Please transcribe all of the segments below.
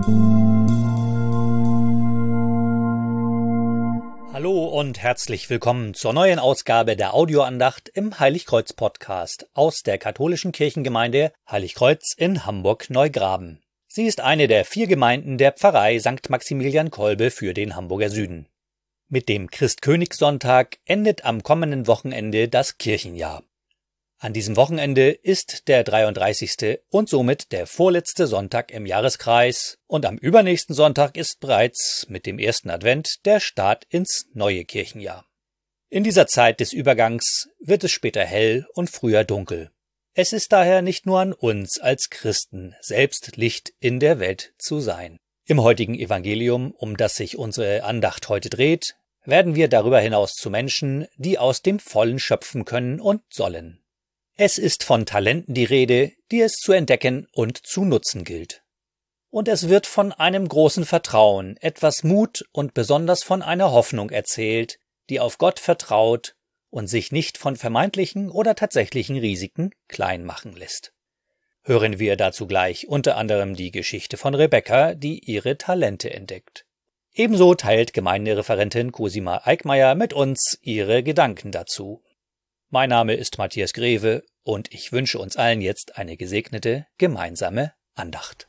Hallo und herzlich willkommen zur neuen Ausgabe der Audioandacht im Heiligkreuz-Podcast aus der katholischen Kirchengemeinde Heiligkreuz in Hamburg-Neugraben. Sie ist eine der 4 Gemeinden der Pfarrei St. Maximilian Kolbe für den Hamburger Süden. Mit dem Christkönigssonntag endet am kommenden Wochenende das Kirchenjahr. An diesem Wochenende ist der 33. und somit der vorletzte Sonntag im Jahreskreis und am übernächsten Sonntag ist bereits mit dem ersten Advent der Start ins neue Kirchenjahr. In dieser Zeit des Übergangs wird es später hell und früher dunkel. Es ist daher nicht nur an uns als Christen, selbst Licht in der Welt zu sein. Im heutigen Evangelium, um das sich unsere Andacht heute dreht, werden wir darüber hinaus zu Menschen, die aus dem Vollen schöpfen können und sollen. Es ist von Talenten die Rede, die es zu entdecken und zu nutzen gilt. Und es wird von einem großen Vertrauen, etwas Mut und besonders von einer Hoffnung erzählt, die auf Gott vertraut und sich nicht von vermeintlichen oder tatsächlichen Risiken klein machen lässt. Hören wir dazu gleich unter anderem die Geschichte von Rebekka, die ihre Talente entdeckt. Ebenso teilt Gemeindereferentin Cosima Eickmeyer mit uns ihre Gedanken dazu. Mein Name ist Matthias Greve und ich wünsche uns allen jetzt eine gesegnete gemeinsame Andacht.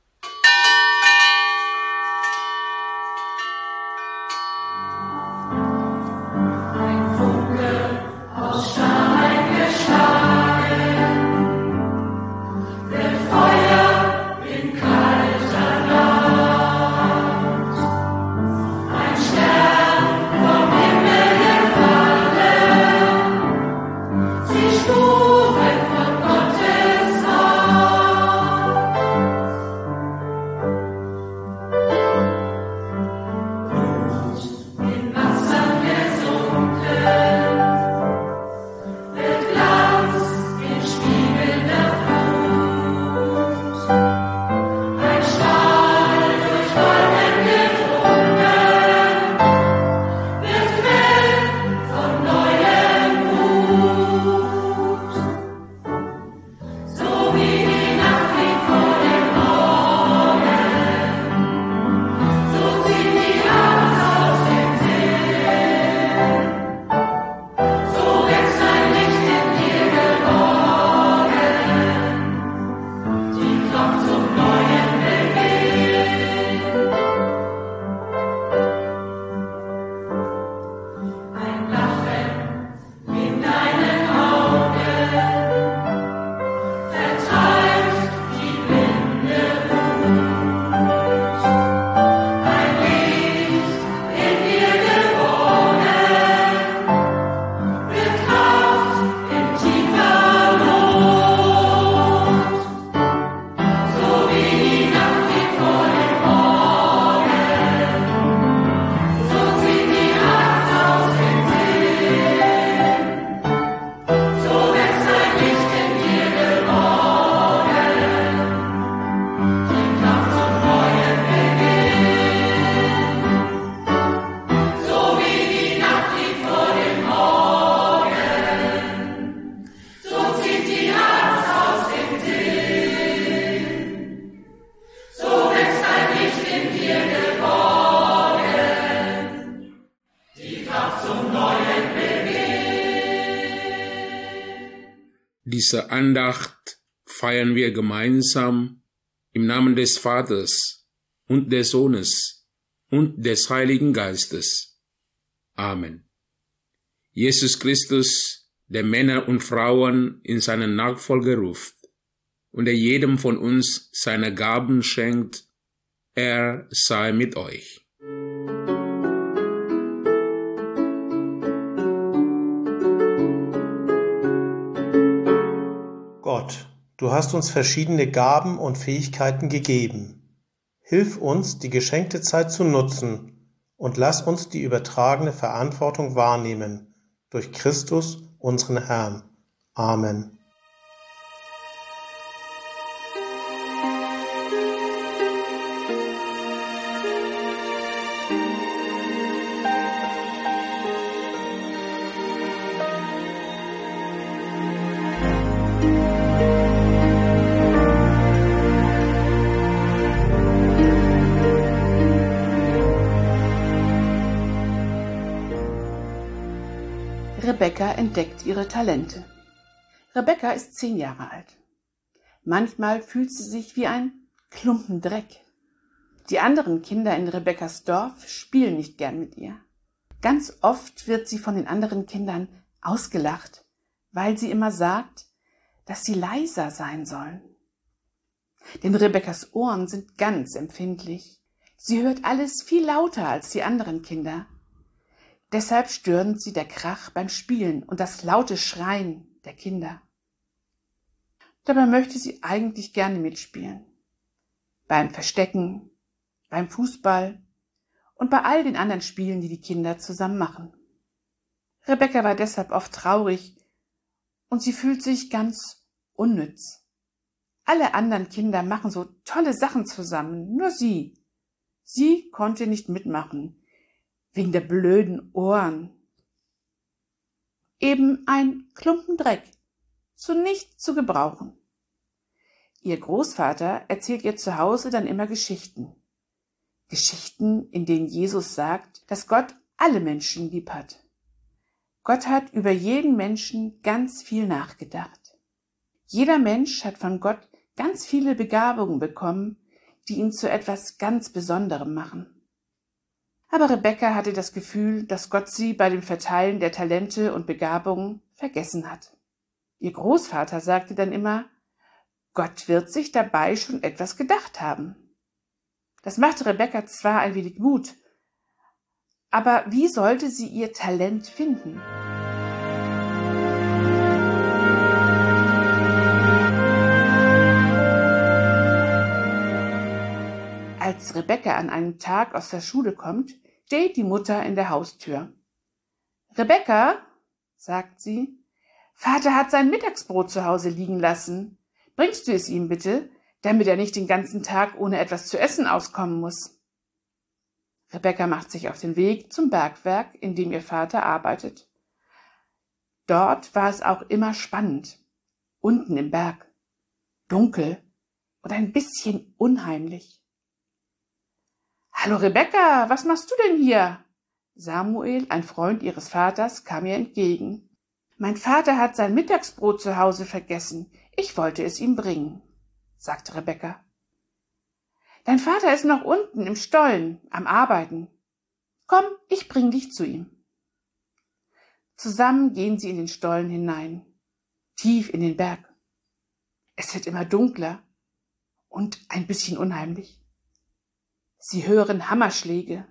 Ein Funke aus Stein geschlagen, wird Feuer in kalter Nacht. Ein Stern vom Himmel gefallen, sie Spuren von Gottes Macht. Blut in Wassern gesunken, wird Glanz in spiegelnder Flut. Ein Strahl durch Wolken gedrungen, wird Quell von neuem Mut. So wie die Nacht liegt vor dem Morgen, so zieht die Angst aus dem Sinn. So wächst ein Licht in dir geborgen, die Kraft zum neuen Beginn. Ein Lachen in deinen Augen vertreibt die blinde Wut. Ein Licht in dir geboren, wird Kraft in tiefer Not. So wie die Nacht liegt vor dem Morgen, so zieht die Angst aus dem Sinn. So wächst ein Licht in dir geborgen, die Kraft zum neuen Beginn. So wie die Nacht liegt vor dem Morgen, so zieht die Angst aus dem Sinn. So wächst ein Licht in dir geborgen, die Kraft zum neuen Beginn. Diese Andacht feiern wir gemeinsam im Namen des Vaters und des Sohnes und des Heiligen Geistes. Amen. Jesus Christus, der Männer und Frauen in seine Nachfolge ruft und der jedem von uns seine Gaben schenkt, er sei mit euch. Gott, du hast uns verschiedene Gaben und Fähigkeiten gegeben. Hilf uns, die geschenkte Zeit zu nutzen und lass uns die übertragene Verantwortung wahrnehmen. Durch Christus, unseren Herrn. Amen. Rebekka entdeckt ihre Talente. Rebekka ist 10 Jahre alt. Manchmal fühlt sie sich wie ein Klumpen Dreck. Die anderen Kinder in Rebekkas Dorf spielen nicht gern mit ihr. Ganz oft wird sie von den anderen Kindern ausgelacht, weil sie immer sagt, dass sie leiser sein sollen. Denn Rebekkas Ohren sind ganz empfindlich. Sie hört alles viel lauter als die anderen Kinder. Deshalb stören sie der Krach beim Spielen und das laute Schreien der Kinder. Dabei möchte sie eigentlich gerne mitspielen. Beim Verstecken, beim Fußball und bei all den anderen Spielen, die die Kinder zusammen machen. Rebekka war deshalb oft traurig und sie fühlt sich ganz unnütz. Alle anderen Kinder machen so tolle Sachen zusammen, nur sie. Sie konnte nicht mitmachen, wegen der blöden Ohren. Eben ein Klumpen Dreck, zu nichts zu gebrauchen. Ihr Großvater erzählt ihr zu Hause dann immer Geschichten. Geschichten, in denen Jesus sagt, dass Gott alle Menschen lieb hat. Gott hat über jeden Menschen ganz viel nachgedacht. Jeder Mensch hat von Gott ganz viele Begabungen bekommen, die ihn zu etwas ganz Besonderem machen. Aber Rebekka hatte das Gefühl, dass Gott sie bei dem Verteilen der Talente und Begabungen vergessen hat. Ihr Großvater sagte dann immer, Gott wird sich dabei schon etwas gedacht haben. Das machte Rebekka zwar ein wenig Mut, aber wie sollte sie ihr Talent finden? Als Rebekka an einem Tag aus der Schule kommt, steht die Mutter in der Haustür. »Rebekka«, sagt sie, »Vater hat sein Mittagsbrot zu Hause liegen lassen. Bringst du es ihm bitte, damit er nicht den ganzen Tag ohne etwas zu essen auskommen muss?« Rebekka macht sich auf den Weg zum Bergwerk, in dem ihr Vater arbeitet. Dort war es auch immer spannend, unten im Berg, dunkel und ein bisschen unheimlich. »Hallo Rebekka, was machst du denn hier?« Samuel, ein Freund ihres Vaters, kam ihr entgegen. »Mein Vater hat sein Mittagsbrot zu Hause vergessen. Ich wollte es ihm bringen«, sagte Rebekka. »Dein Vater ist noch unten im Stollen, am Arbeiten. Komm, ich bring dich zu ihm.« Zusammen gehen sie in den Stollen hinein, tief in den Berg. Es wird immer dunkler und ein bisschen unheimlich. Sie hören Hammerschläge.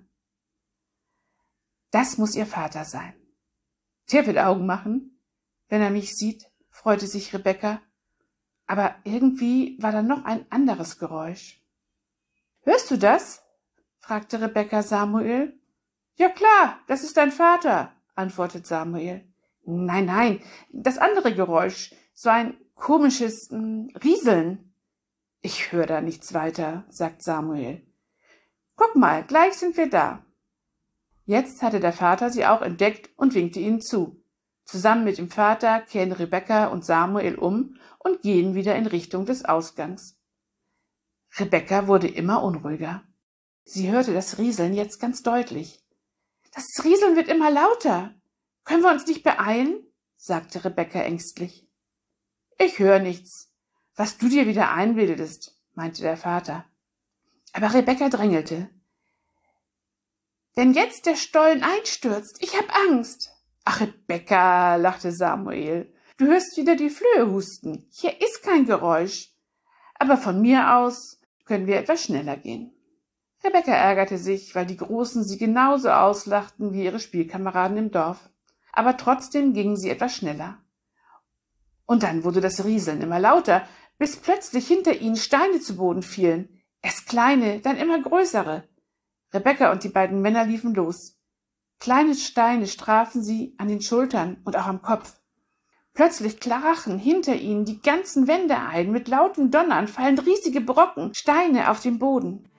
Das muss ihr Vater sein. Der wird Augen machen. Wenn er mich sieht, freute sich Rebekka. Aber irgendwie war da noch ein anderes Geräusch. »Hörst du das?« fragte Rebekka Samuel. »Ja klar, das ist dein Vater«, antwortet Samuel. »Nein, das andere Geräusch, so ein komisches Rieseln.« »Ich höre da nichts weiter«, sagt Samuel. »Guck mal, gleich sind wir da.« Jetzt hatte der Vater sie auch entdeckt und winkte ihnen zu. Zusammen mit dem Vater kehren Rebekka und Samuel um und gehen wieder in Richtung des Ausgangs. Rebekka wurde immer unruhiger. Sie hörte das Rieseln jetzt ganz deutlich. »Das Rieseln wird immer lauter. Können wir uns nicht beeilen?« sagte Rebekka ängstlich. »Ich höre nichts. Was du dir wieder einbildest«, meinte der Vater. Aber Rebekka drängelte. »Wenn jetzt der Stollen einstürzt, ich hab Angst.« »Ach, Rebekka«, lachte Samuel, »du hörst wieder die Flöhe husten. Hier ist kein Geräusch. Aber von mir aus können wir etwas schneller gehen.« Rebekka ärgerte sich, weil die Großen sie genauso auslachten wie ihre Spielkameraden im Dorf. Aber trotzdem gingen sie etwas schneller. Und dann wurde das Rieseln immer lauter, bis plötzlich hinter ihnen Steine zu Boden fielen. Erst kleine, dann immer größere. Rebekka und die beiden Männer liefen los. Kleine Steine strafen sie an den Schultern und auch am Kopf. Plötzlich krachen hinter ihnen die ganzen Wände ein. Mit lauten Donnern fallen riesige Brocken, Steine auf den Boden.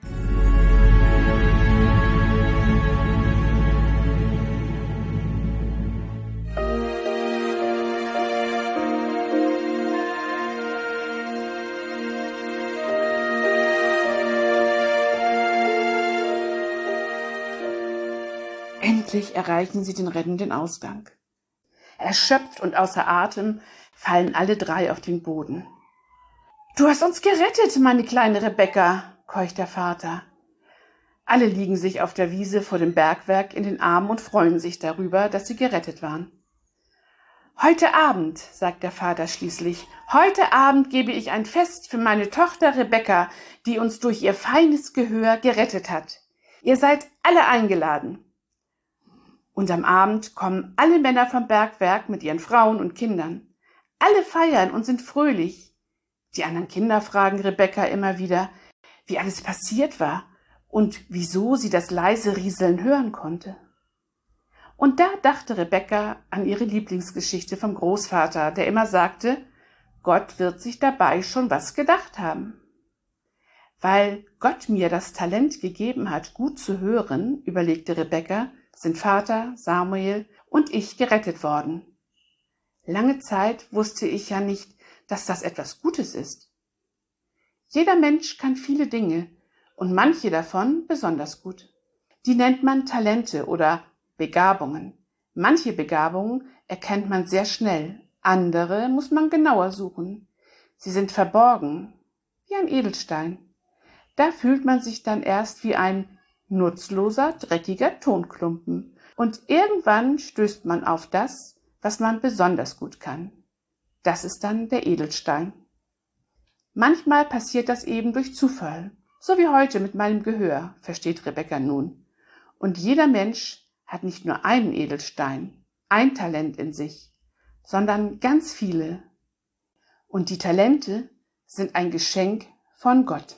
Endlich erreichen sie den rettenden Ausgang. Erschöpft und außer Atem fallen alle drei auf den Boden. »Du hast uns gerettet, meine kleine Rebekka«, keucht der Vater. Alle liegen sich auf der Wiese vor dem Bergwerk in den Armen und freuen sich darüber, dass sie gerettet waren. »Heute Abend«, sagt der Vater schließlich, »heute Abend gebe ich ein Fest für meine Tochter Rebekka, die uns durch ihr feines Gehör gerettet hat. Ihr seid alle eingeladen.« Und am Abend kommen alle Männer vom Bergwerk mit ihren Frauen und Kindern. Alle feiern und sind fröhlich. Die anderen Kinder fragen Rebekka immer wieder, wie alles passiert war und wieso sie das leise Rieseln hören konnte. Und da dachte Rebekka an ihre Lieblingsgeschichte vom Großvater, der immer sagte, Gott wird sich dabei schon was gedacht haben. Weil Gott mir das Talent gegeben hat, gut zu hören, überlegte Rebekka, sind Vater, Samuel und ich gerettet worden. Lange Zeit wusste ich ja nicht, dass das etwas Gutes ist. Jeder Mensch kann viele Dinge und manche davon besonders gut. Die nennt man Talente oder Begabungen. Manche Begabungen erkennt man sehr schnell, andere muss man genauer suchen. Sie sind verborgen, wie ein Edelstein. Da fühlt man sich dann erst wie ein nutzloser, dreckiger Tonklumpen. Und irgendwann stößt man auf das, was man besonders gut kann. Das ist dann der Edelstein. Manchmal passiert das eben durch Zufall, so wie heute mit meinem Gehör, versteht Rebekka nun. Und jeder Mensch hat nicht nur einen Edelstein, ein Talent in sich, sondern ganz viele. Und die Talente sind ein Geschenk von Gott.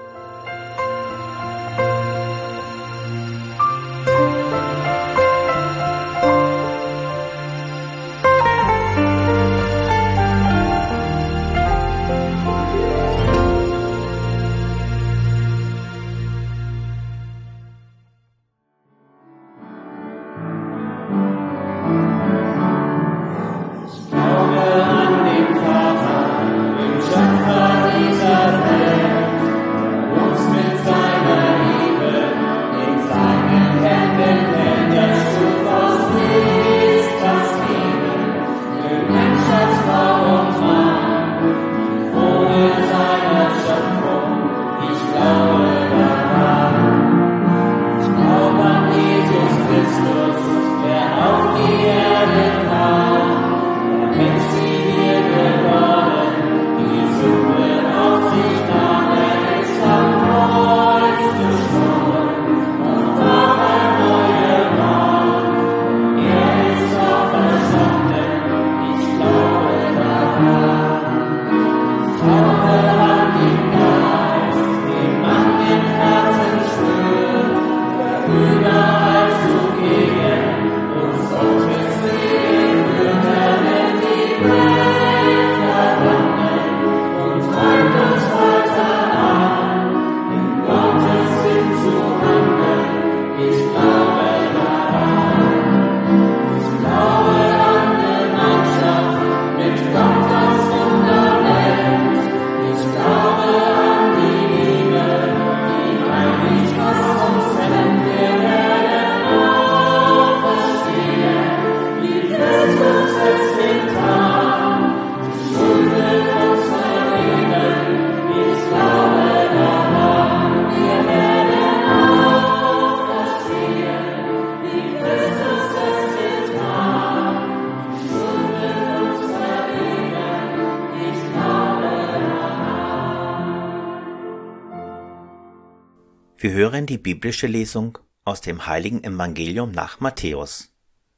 Wir hören die biblische Lesung aus dem heiligen Evangelium nach Matthäus.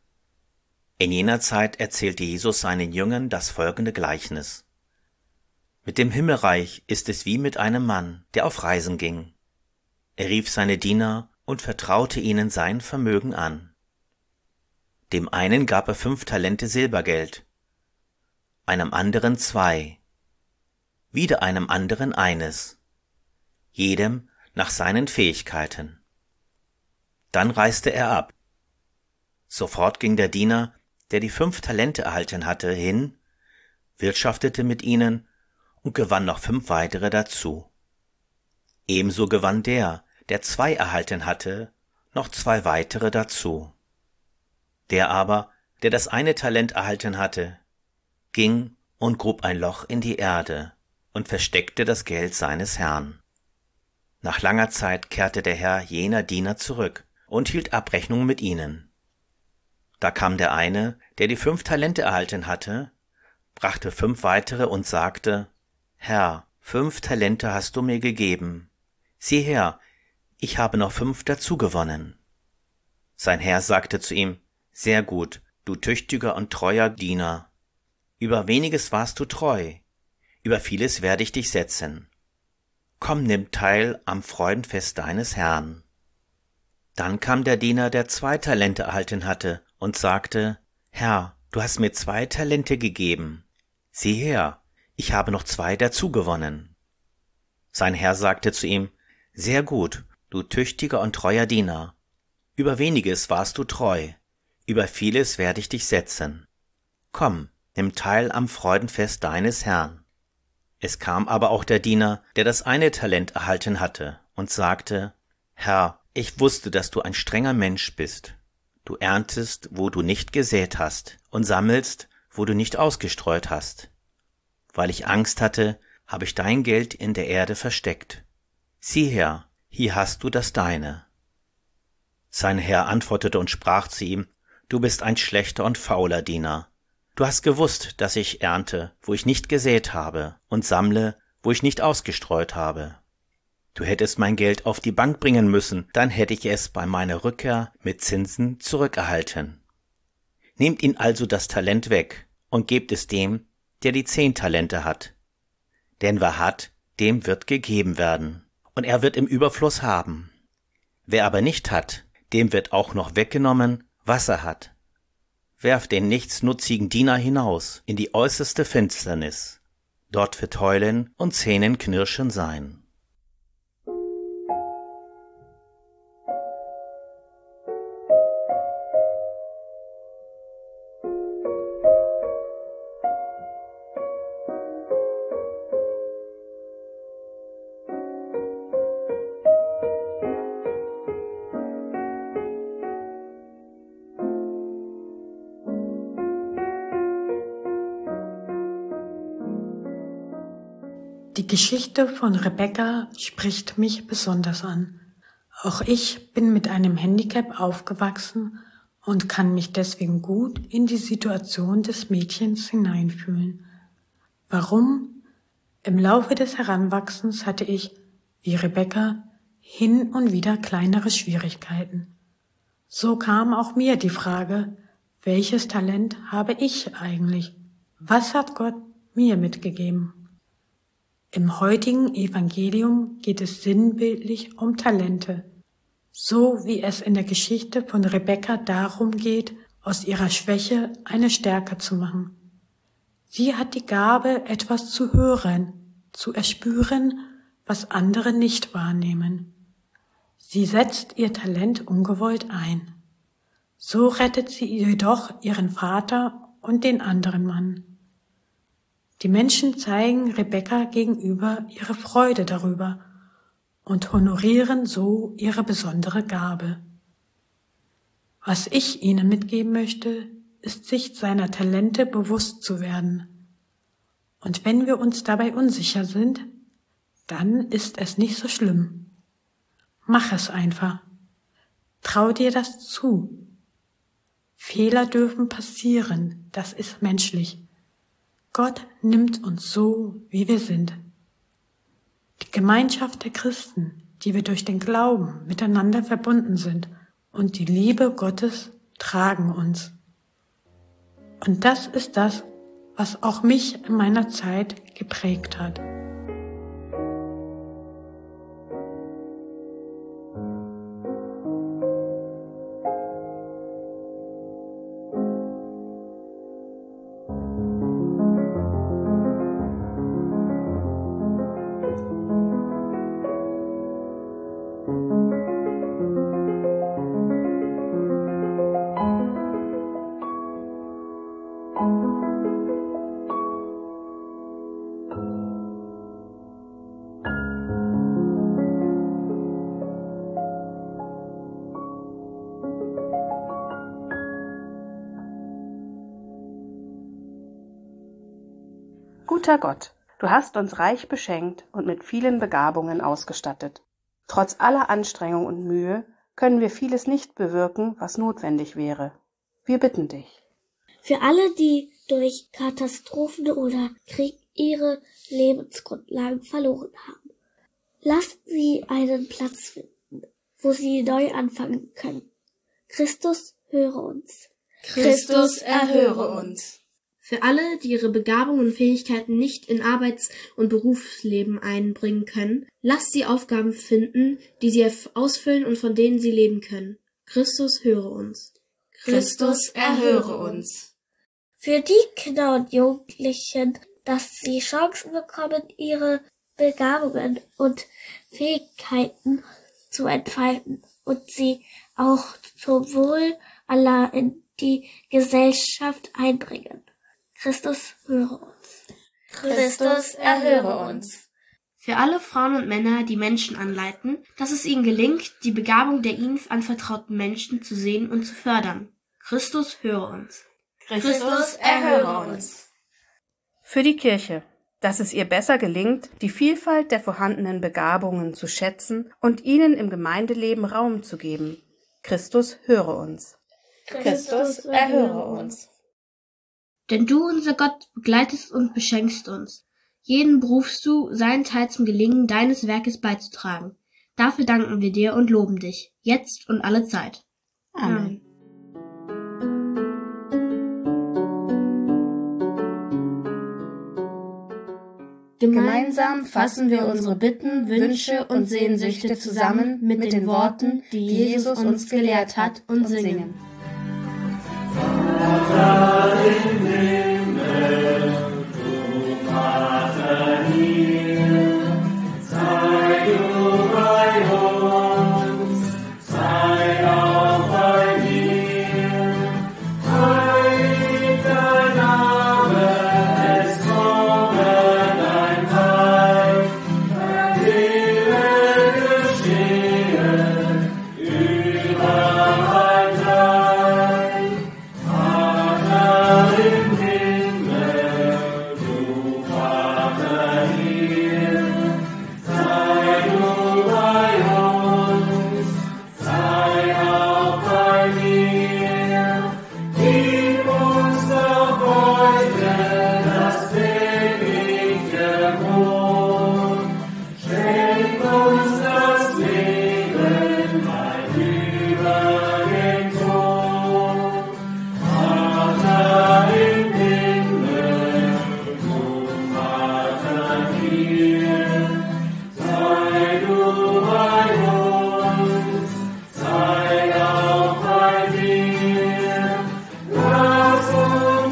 In jener Zeit erzählte Jesus seinen Jüngern das folgende Gleichnis. Mit dem Himmelreich ist es wie mit einem Mann, der auf Reisen ging. Er rief seine Diener und vertraute ihnen sein Vermögen an. Dem einen gab er 5 Talente Silbergeld, einem anderen 2, wieder einem anderen 1, jedem nach seinen Fähigkeiten. Dann reiste er ab. Sofort ging der Diener, der die 5 Talente erhalten hatte, hin, wirtschaftete mit ihnen und gewann noch 5 weitere dazu. Ebenso gewann der 2 erhalten hatte, noch 2 weitere dazu. Der aber, der das eine Talent erhalten hatte, ging und grub ein Loch in die Erde und versteckte das Geld seines Herrn. Nach langer Zeit kehrte der Herr jener Diener zurück und hielt Abrechnung mit ihnen. Da kam der eine, der die 5 Talente erhalten hatte, brachte 5 weitere und sagte: Herr, 5 Talente hast du mir gegeben. Sieh her, ich habe noch 5 dazugewonnen. Sein Herr sagte zu ihm: Sehr gut, du tüchtiger und treuer Diener. Über weniges warst du treu, über vieles werde ich dich setzen. Komm, nimm teil am Freudenfest deines Herrn. Dann kam der Diener, der 2 Talente erhalten hatte, und sagte: Herr, du hast mir 2 Talente gegeben. Sieh her, ich habe noch 2 dazugewonnen. Sein Herr sagte zu ihm: Sehr gut, du tüchtiger und treuer Diener. Über weniges warst du treu, über vieles werde ich dich setzen. Komm, nimm teil am Freudenfest deines Herrn. Es kam aber auch der Diener, der das eine Talent erhalten hatte, und sagte: Herr, ich wusste, dass du ein strenger Mensch bist. Du erntest, wo du nicht gesät hast, und sammelst, wo du nicht ausgestreut hast. Weil ich Angst hatte, habe ich dein Geld in der Erde versteckt. Sieh her, hier hast du das deine. Sein Herr antwortete und sprach zu ihm: Du bist ein schlechter und fauler Diener. Du hast gewusst, dass ich ernte, wo ich nicht gesät habe, und sammle, wo ich nicht ausgestreut habe. Du hättest mein Geld auf die Bank bringen müssen, dann hätte ich es bei meiner Rückkehr mit Zinsen zurückerhalten. Nehmt ihn also das Talent weg und gebt es dem, der die 10 Talente hat. Denn wer hat, dem wird gegeben werden, und er wird im Überfluss haben. Wer aber nicht hat, dem wird auch noch weggenommen, was er hat. Werft den nichtsnutzigen Diener hinaus in die äußerste Finsternis. Dort wird Heulen und Zähnenknirschen sein. Die Geschichte von Rebecca spricht mich besonders an. Auch ich bin mit einem Handicap aufgewachsen und kann mich deswegen gut in die Situation des Mädchens hineinfühlen. Warum? Im Laufe des Heranwachsens hatte ich, wie Rebecca, hin und wieder kleinere Schwierigkeiten. So kam auch mir die Frage: Welches Talent habe ich eigentlich? Was hat Gott mir mitgegeben? Im heutigen Evangelium geht es sinnbildlich um Talente, so wie es in der Geschichte von Rebecca darum geht, aus ihrer Schwäche eine Stärke zu machen. Sie hat die Gabe, etwas zu hören, zu erspüren, was andere nicht wahrnehmen. Sie setzt ihr Talent ungewollt ein. So rettet sie jedoch ihren Vater und den anderen Mann. Die Menschen zeigen Rebecca gegenüber ihre Freude darüber und honorieren so ihre besondere Gabe. Was ich Ihnen mitgeben möchte, ist, sich seiner Talente bewusst zu werden. Und wenn wir uns dabei unsicher sind, dann ist es nicht so schlimm. Mach es einfach. Trau dir das zu. Fehler dürfen passieren, das ist menschlich. Gott nimmt uns so, wie wir sind. Die Gemeinschaft der Christen, die wir durch den Glauben miteinander verbunden sind, und die Liebe Gottes tragen uns. Und das ist das, was auch mich in meiner Zeit geprägt hat. Guter Gott, du hast uns reich beschenkt und mit vielen Begabungen ausgestattet. Trotz aller Anstrengung und Mühe können wir vieles nicht bewirken, was notwendig wäre. Wir bitten dich. Für alle, die durch Katastrophen oder Krieg ihre Lebensgrundlagen verloren haben, lasst sie einen Platz finden, wo sie neu anfangen können. Christus, höre uns. Christus, erhöre uns. Für alle, die ihre Begabungen und Fähigkeiten nicht in Arbeits- und Berufsleben einbringen können, lasst sie Aufgaben finden, die sie ausfüllen und von denen sie leben können. Christus, höre uns. Christus, erhöre uns. Für die Kinder und Jugendlichen, dass sie Chancen bekommen, ihre Begabungen und Fähigkeiten zu entfalten und sie auch zum Wohl aller in die Gesellschaft einbringen. Christus, höre uns. Christus, erhöre uns. Für alle Frauen und Männer, die Menschen anleiten, dass es ihnen gelingt, die Begabung der ihnen anvertrauten Menschen zu sehen und zu fördern. Christus, höre uns. Christus, erhöre uns. Für die Kirche, dass es ihr besser gelingt, die Vielfalt der vorhandenen Begabungen zu schätzen und ihnen im Gemeindeleben Raum zu geben. Christus, höre uns. Christus, erhöre uns. Denn du, unser Gott, begleitest und beschenkst uns. Jeden berufst du, seinen Teil zum Gelingen deines Werkes beizutragen. Dafür danken wir dir und loben dich, jetzt und alle Zeit. Amen. Gemeinsam fassen wir unsere Bitten, Wünsche und Sehnsüchte zusammen mit den Worten, die Jesus uns gelehrt hat, und singen. Vater im Himmel, du Vater hier, sei du bei uns, sei auch bei mir. Heilig dein Name, es komme dein Reich, dein Wille geschehe, überall gleich. Vater im Himmel, du Vater hier, sei du bei uns, sei auch bei mir. Gib uns doch heute das tägliche Brot, schenk uns das Leben weit über den Tod. Vater im Himmel, du Vater hier, sei du bei uns, sei auch bei dir. Lass uns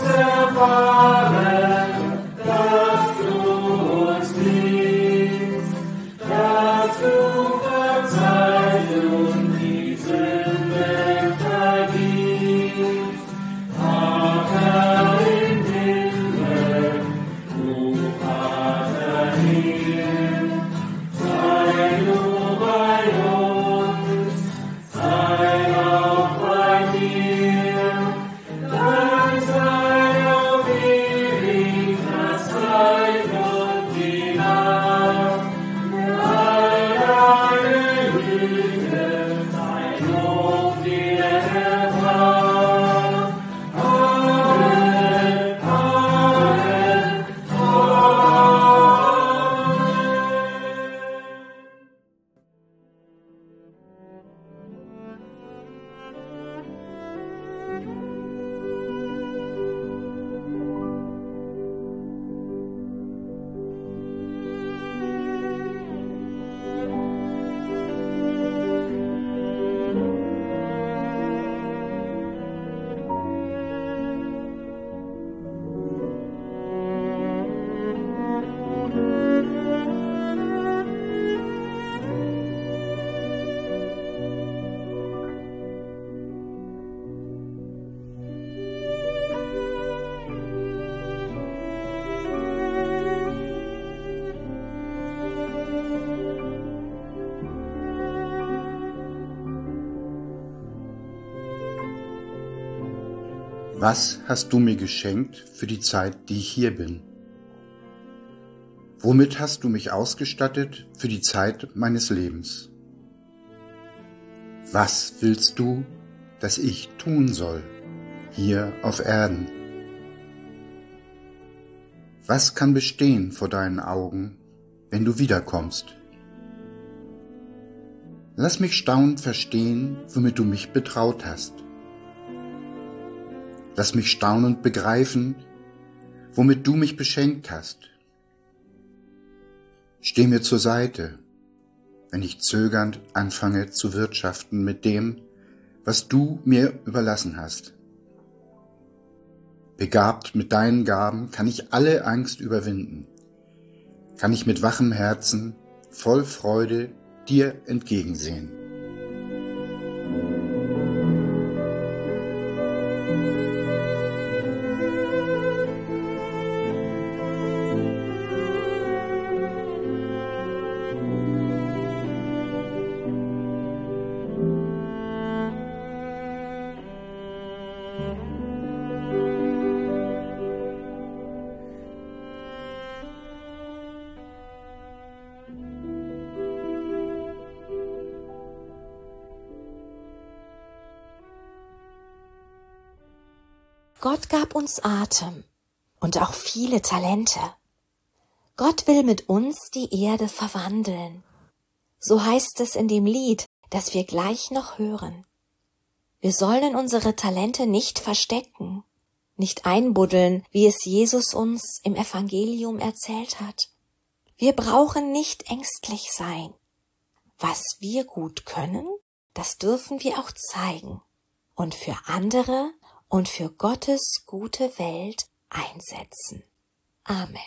erfahren, dass du uns liebst, dass du verzeihst und die Sünde vergibst. Vater im Himmel, du Vater hier, sei du bei uns, sei auch bei dir. Dann sei auf ewig das Reich und die Macht, all deine Lüge, dein Lob dir erbracht. Amen, Amen, Amen. Was hast du mir geschenkt für die Zeit, die ich hier bin? Womit hast du mich ausgestattet für die Zeit meines Lebens? Was willst du, dass ich tun soll, hier auf Erden? Was kann bestehen vor deinen Augen, wenn du wiederkommst? Lass mich staunend verstehen, womit du mich betraut hast. Lass mich staunend begreifen, womit du mich beschenkt hast. Steh mir zur Seite, wenn ich zögernd anfange zu wirtschaften mit dem, was du mir überlassen hast. Begabt mit deinen Gaben kann ich alle Angst überwinden, kann ich mit wachem Herzen, voll Freude dir entgegensehen. Gott gab uns Atem und auch viele Talente. Gott will mit uns die Erde verwandeln. So heißt es in dem Lied, das wir gleich noch hören. Wir sollen unsere Talente nicht verstecken, nicht einbuddeln, wie es Jesus uns im Evangelium erzählt hat. Wir brauchen nicht ängstlich sein. Was wir gut können, das dürfen wir auch zeigen und für andere und für Gottes gute Welt einsetzen. Amen.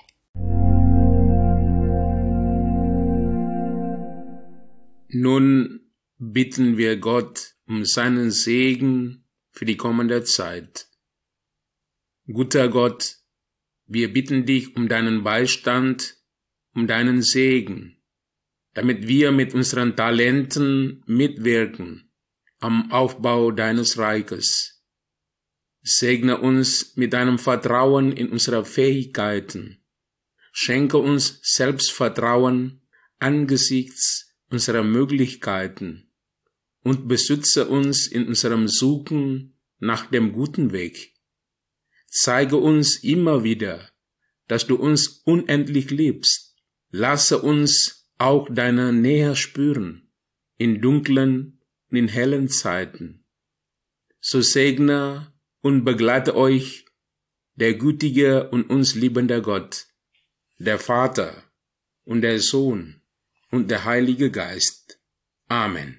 Nun bitten wir Gott um seinen Segen für die kommende Zeit. Guter Gott, wir bitten dich um deinen Beistand, um deinen Segen, damit wir mit unseren Talenten mitwirken am Aufbau deines Reiches. Segne uns mit deinem Vertrauen in unsere Fähigkeiten. Schenke uns Selbstvertrauen angesichts unserer Möglichkeiten und beschütze uns in unserem Suchen nach dem guten Weg. Zeige uns immer wieder, dass du uns unendlich liebst. Lasse uns auch deine Nähe spüren, in dunklen und in hellen Zeiten. So segne und begleite euch der gütige und uns liebende Gott, der Vater und der Sohn und der Heilige Geist. Amen.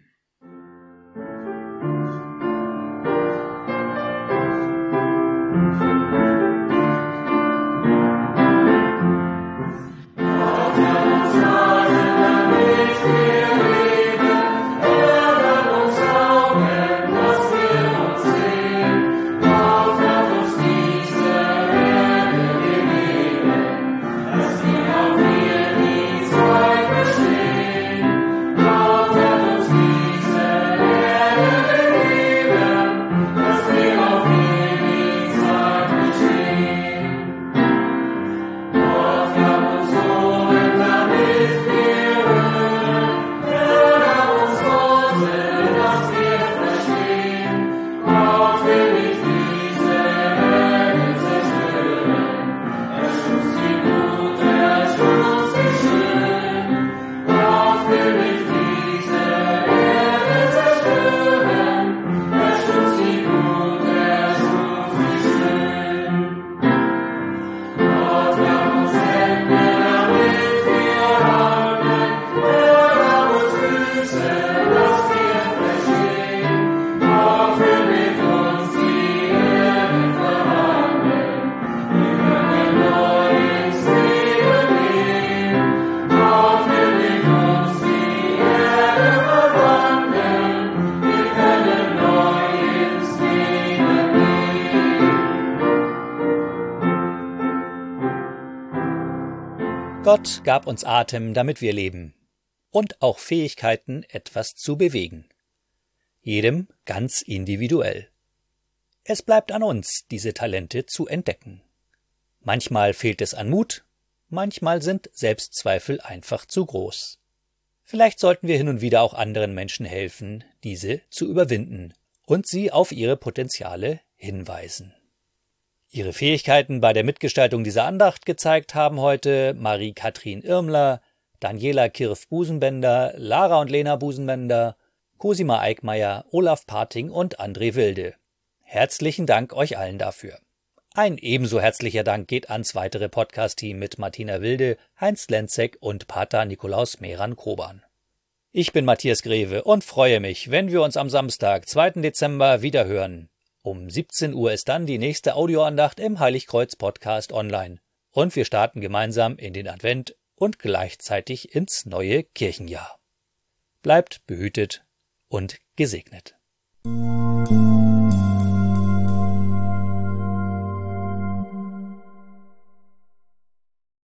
Gott gab uns Atem, damit wir leben, und auch Fähigkeiten, etwas zu bewegen. Jedem ganz individuell. Es bleibt an uns, diese Talente zu entdecken. Manchmal fehlt es an Mut, Manchmal sind Selbstzweifel einfach zu groß. Vielleicht sollten wir hin und wieder auch anderen Menschen helfen, diese zu überwinden und sie auf ihre Potenziale hinweisen. Ihre Fähigkeiten bei der Mitgestaltung dieser Andacht gezeigt haben heute Marie-Kathrin Irmler, Daniela Kirf-Busenbender, Lara und Lena Busenbender, Cosima Eickmeier, Olaf Parting und André Wilde. Herzlichen Dank euch allen dafür. Ein ebenso herzlicher Dank geht ans weitere Podcast-Team mit Martina Wilde, Heinz Lenzek und Pater Nikolaus Meran-Koban. Ich bin Matthias Greve und freue mich, wenn wir uns am Samstag, 2. Dezember, wieder hören. Um 17 Uhr ist dann die nächste Audioandacht im Heiligkreuz-Podcast online. Und wir starten gemeinsam in den Advent und gleichzeitig ins neue Kirchenjahr. Bleibt behütet und gesegnet.